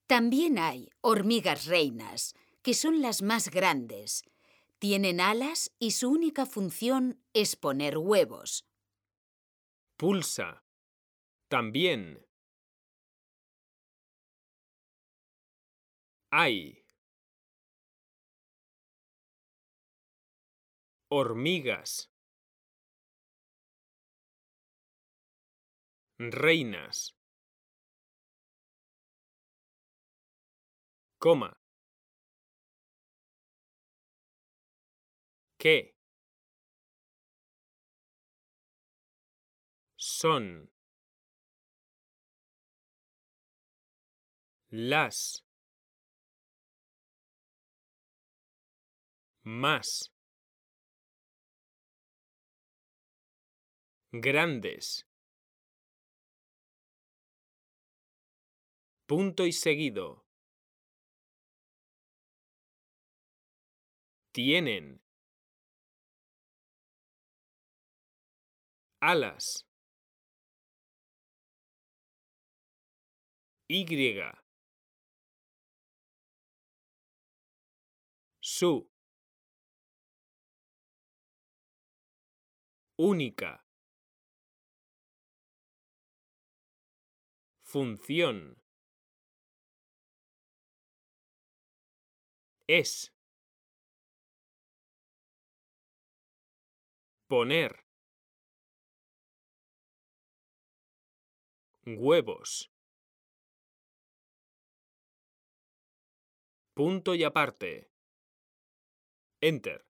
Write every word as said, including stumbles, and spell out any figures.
También hay hormigas reinas, que son las más grandes. Tienen alas y su única función es poner huevos. Pulsa. También. Hay. Hormigas. Reinas. Coma. ¿Qué? Son. Las. Más. Grandes. Punto y seguido. Tienen. Alas. Y. Su. Única. Función. Es. Poner. Huevos. Punto y aparte. Enter.